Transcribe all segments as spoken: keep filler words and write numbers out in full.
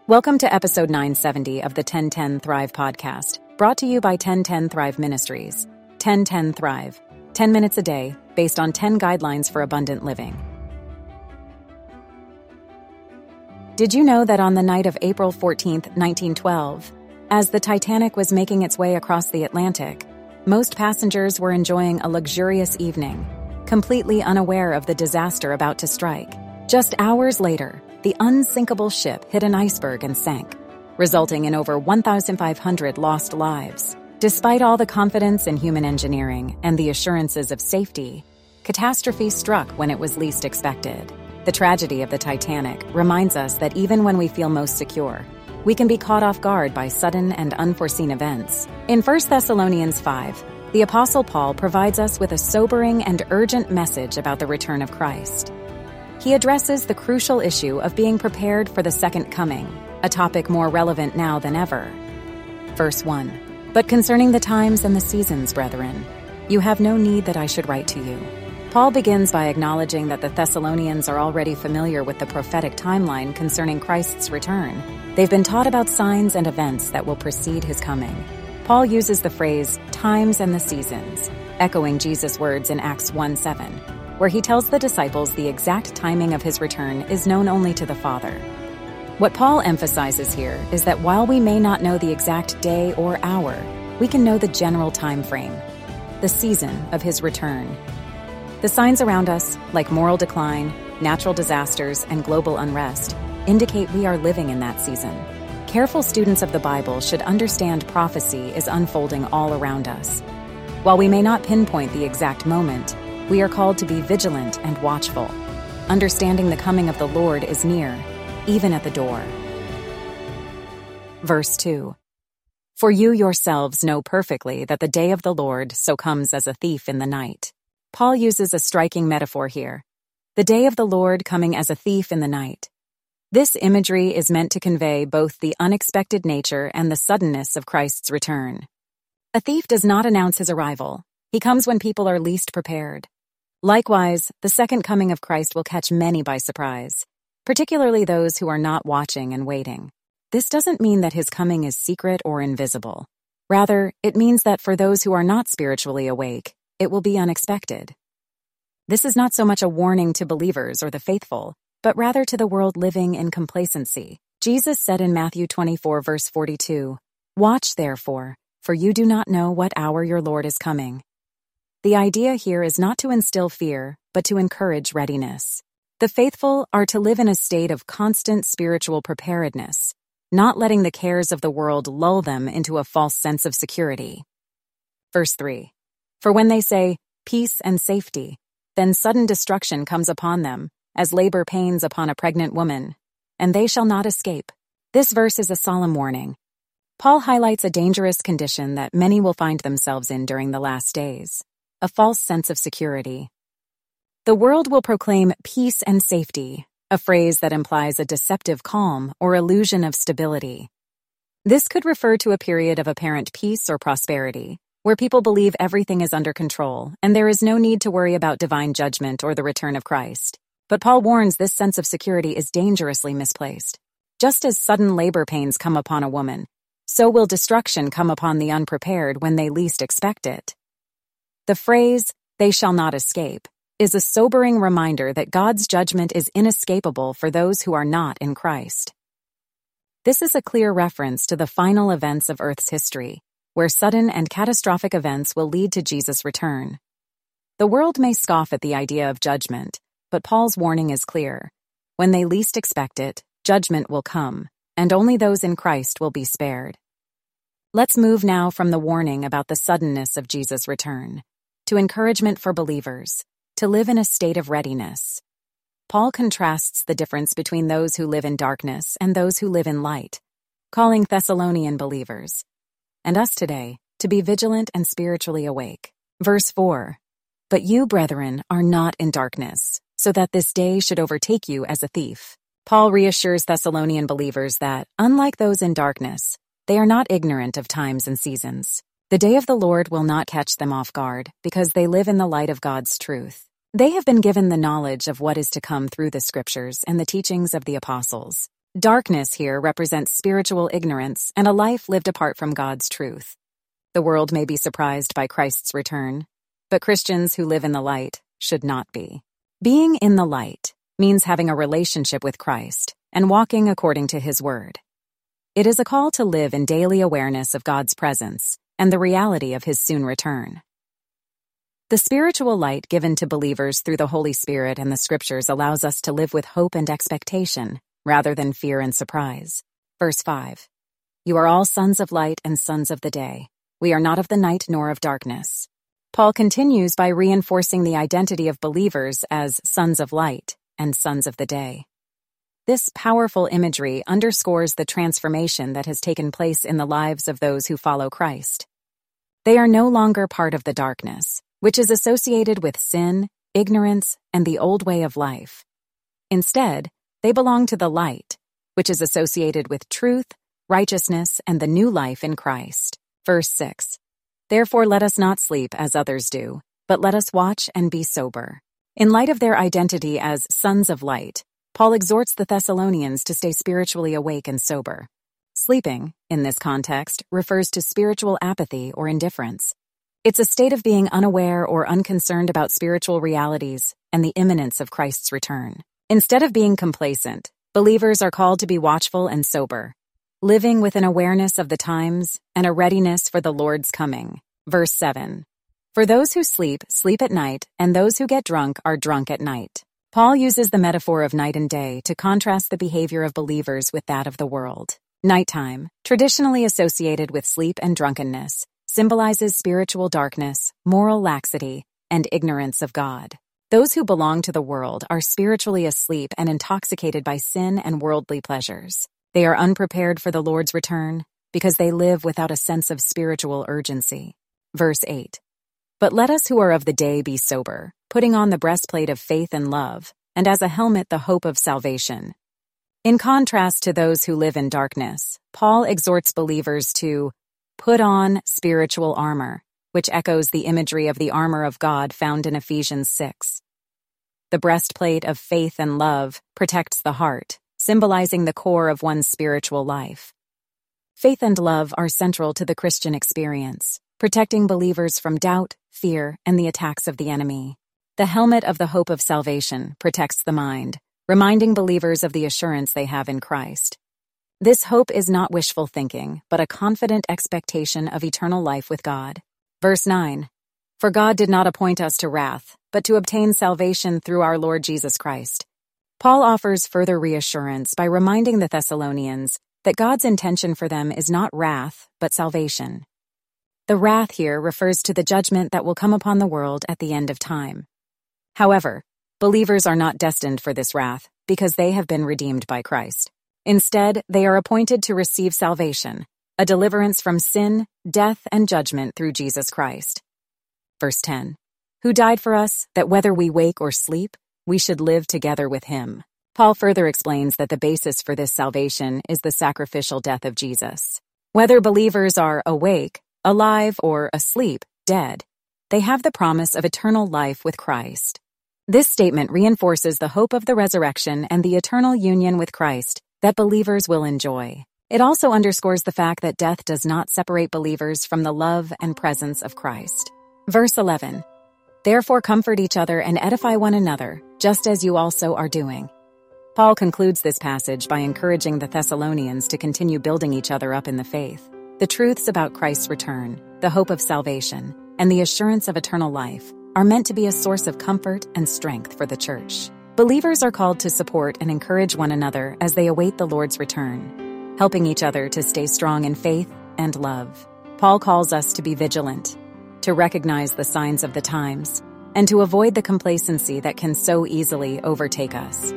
Welcome to episode nine seventy of the ten ten Thrive podcast, brought to you by ten ten Thrive Ministries. ten ten Thrive, ten minutes a day, based on ten guidelines for abundant living. Did you know that on the night of April fourteenth, nineteen twelve, as the Titanic was making its way across the Atlantic, most passengers were enjoying a luxurious evening, completely unaware of the disaster about to strike? Just hours later, the unsinkable ship hit an iceberg and sank, resulting in over one thousand five hundred lost lives. Despite all the confidence in human engineering and the assurances of safety, catastrophe struck when it was least expected. The tragedy of the Titanic reminds us that even when we feel most secure, we can be caught off guard by sudden and unforeseen events. In First Thessalonians five, the Apostle Paul provides us with a sobering and urgent message about the return of Christ. He addresses the crucial issue of being prepared for the second coming, a topic more relevant now than ever. Verse one, "But concerning the times and the seasons, brethren, you have no need that I should write to you." Paul begins by acknowledging that the Thessalonians are already familiar with the prophetic timeline concerning Christ's return. They've been taught about signs and events that will precede his coming. Paul uses the phrase, times and the seasons, echoing Jesus' words in Acts one seven, where he tells the disciples the exact timing of his return is known only to the Father. What Paul emphasizes here is that while we may not know the exact day or hour, we can know the general time frame, the season of his return. The signs around us, like moral decline, natural disasters, and global unrest, indicate we are living in that season. Careful students of the Bible should understand prophecy is unfolding all around us. While we may not pinpoint the exact moment, we are called to be vigilant and watchful, understanding the coming of the Lord is near, even at the door. Verse two, "For you yourselves know perfectly that the day of the Lord so comes as a thief in the night." Paul uses a striking metaphor here, the day of the Lord coming as a thief in the night. This imagery is meant to convey both the unexpected nature and the suddenness of Christ's return. A thief does not announce his arrival. He comes when people are least prepared. Likewise, the second coming of Christ will catch many by surprise, particularly those who are not watching and waiting. This doesn't mean that his coming is secret or invisible. Rather, it means that for those who are not spiritually awake, it will be unexpected. This is not so much a warning to believers or the faithful, but rather to the world living in complacency. Jesus said in Matthew twenty-four, verse forty-two, "Watch therefore, for you do not know what hour your Lord is coming." The idea here is not to instill fear, but to encourage readiness. The faithful are to live in a state of constant spiritual preparedness, not letting the cares of the world lull them into a false sense of security. Verse three, "For when they say, peace and safety, then sudden destruction comes upon them, as labor pains upon a pregnant woman, and they shall not escape." This verse is a solemn warning. Paul highlights a dangerous condition that many will find themselves in during the last days, a false sense of security. The world will proclaim peace and safety, a phrase that implies a deceptive calm or illusion of stability. This could refer to a period of apparent peace or prosperity, where people believe everything is under control and there is no need to worry about divine judgment or the return of Christ. But Paul warns this sense of security is dangerously misplaced. Just as sudden labor pains come upon a woman, so will destruction come upon the unprepared when they least expect it. The phrase, "they shall not escape," is a sobering reminder that God's judgment is inescapable for those who are not in Christ. This is a clear reference to the final events of Earth's history, where sudden and catastrophic events will lead to Jesus' return. The world may scoff at the idea of judgment, but Paul's warning is clear. When they least expect it, judgment will come, and only those in Christ will be spared. Let's move now from the warning about the suddenness of Jesus' return to encouragement for believers to live in a state of readiness. Paul contrasts the difference between those who live in darkness and those who live in light, calling Thessalonian believers, and us today, to be vigilant and spiritually awake. Verse four, "But you, brethren, are not in darkness, so that this day should overtake you as a thief." Paul reassures Thessalonian believers that, unlike those in darkness, they are not ignorant of times and seasons. The day of the Lord will not catch them off guard because they live in the light of God's truth. They have been given the knowledge of what is to come through the scriptures and the teachings of the apostles. Darkness here represents spiritual ignorance and a life lived apart from God's truth. The world may be surprised by Christ's return, but Christians who live in the light should not be. Being in the light means having a relationship with Christ and walking according to His word. It is a call to live in daily awareness of God's presence and the reality of His soon return. The spiritual light given to believers through the Holy Spirit and the Scriptures allows us to live with hope and expectation, rather than fear and surprise. Verse five. You are all sons of light and sons of the day. We are not of the night nor of darkness. Paul continues by reinforcing the identity of believers as sons of light and sons of the day. This powerful imagery underscores the transformation that has taken place in the lives of those who follow Christ. They are no longer part of the darkness, which is associated with sin, ignorance, and the old way of life. Instead, they belong to the light, which is associated with truth, righteousness, and the new life in Christ. Verse six. Therefore let us not sleep as others do, but let us watch and be sober. In light of their identity as sons of light, Paul exhorts the Thessalonians to stay spiritually awake and sober. Sleeping, in this context, refers to spiritual apathy or indifference. It's a state of being unaware or unconcerned about spiritual realities and the imminence of Christ's return. Instead of being complacent, believers are called to be watchful and sober, living with an awareness of the times and a readiness for the Lord's coming. Verse seven. For those who sleep, sleep at night, and those who get drunk are drunk at night. Paul uses the metaphor of night and day to contrast the behavior of believers with that of the world. Nighttime, traditionally associated with sleep and drunkenness, symbolizes spiritual darkness, moral laxity, and ignorance of God. Those who belong to the world are spiritually asleep and intoxicated by sin and worldly pleasures. They are unprepared for the Lord's return because they live without a sense of spiritual urgency. Verse eight. But let us who are of the day be sober, putting on the breastplate of faith and love, and as a helmet the hope of salvation. In contrast to those who live in darkness, Paul exhorts believers to put on spiritual armor, which echoes the imagery of the armor of God found in Ephesians six. The breastplate of faith and love protects the heart, symbolizing the core of one's spiritual life. Faith and love are central to the Christian experience, protecting believers from doubt, fear, and the attacks of the enemy. The helmet of the hope of salvation protects the mind, reminding believers of the assurance they have in Christ. This hope is not wishful thinking, but a confident expectation of eternal life with God. Verse nine. For God did not appoint us to wrath, but to obtain salvation through our Lord Jesus Christ. Paul offers further reassurance by reminding the Thessalonians that God's intention for them is not wrath, but salvation. The wrath here refers to the judgment that will come upon the world at the end of time. However, believers are not destined for this wrath because they have been redeemed by Christ. Instead, they are appointed to receive salvation, a deliverance from sin, death, and judgment through Jesus Christ. Verse ten. Who died for us, that whether we wake or sleep, we should live together with Him. Paul further explains that the basis for this salvation is the sacrificial death of Jesus. Whether believers are awake, alive, or asleep, dead, they have the promise of eternal life with Christ. This statement reinforces the hope of the resurrection and the eternal union with Christ that believers will enjoy. It also underscores the fact that death does not separate believers from the love and presence of Christ. Verse eleven. Therefore comfort each other and edify one another, just as you also are doing. Paul concludes this passage by encouraging the Thessalonians to continue building each other up in the faith. The truths about Christ's return, the hope of salvation, and the assurance of eternal life are meant to be a source of comfort and strength for the church. Believers are called to support and encourage one another as they await the Lord's return, helping each other to stay strong in faith and love. Paul calls us to be vigilant, to recognize the signs of the times, and to avoid the complacency that can so easily overtake us.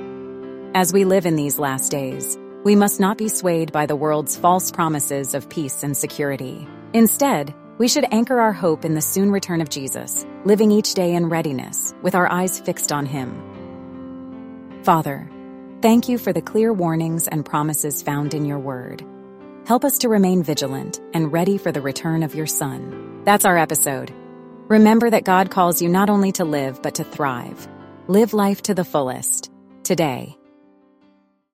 As we live in these last days, we must not be swayed by the world's false promises of peace and security. Instead, we should anchor our hope in the soon return of Jesus, living each day in readiness, with our eyes fixed on Him. Father, thank you for the clear warnings and promises found in your word. Help us to remain vigilant and ready for the return of your Son. That's our episode. Remember that God calls you not only to live, but to thrive. Live life to the fullest, today.